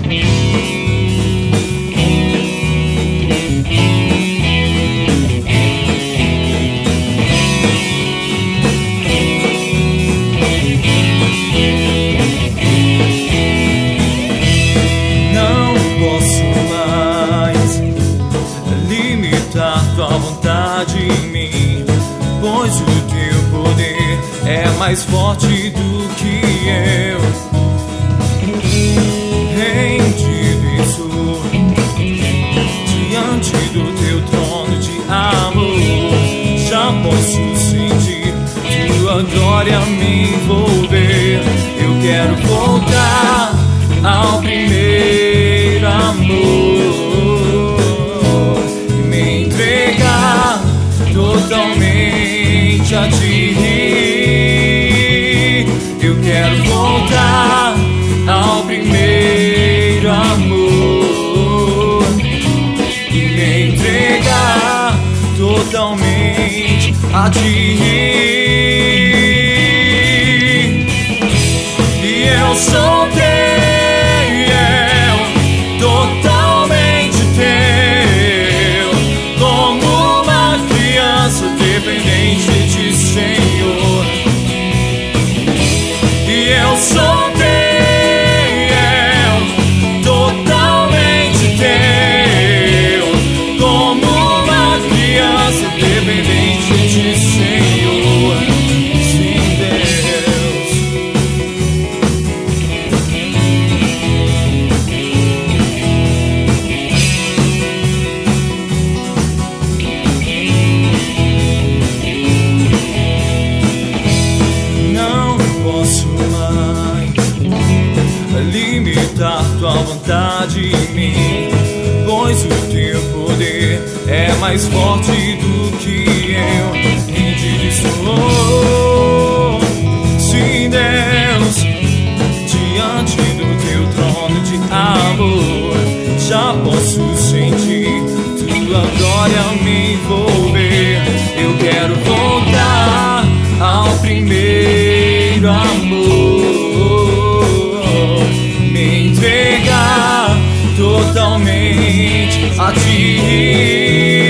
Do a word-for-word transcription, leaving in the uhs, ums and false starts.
Tua vontade em mim, pois o teu poder é mais forte do que eu. Rendido estou diante do teu trono de amor, já posso sentir tua glória me envolver. Eu quero voltar ao primeiro amor, totalmente a ti. Eu quero voltar ao primeiro amor e me entregar totalmente a ti. E eu sou teu, totalmente teu, como uma criança dependente de Senhor. E eu sou teu, totalmente teu, como uma criança dependente de Senhor. Sim, Deus. Não posso mais limitar tua vontade em mim, pois o teu poder é mais forte do que eu. Rendido estou, sim, Deus, diante do teu trono de amor, já posso sentir tua glória me envolver. Eu quero voltar ao primeiro amor, me entregar totalmente a ti.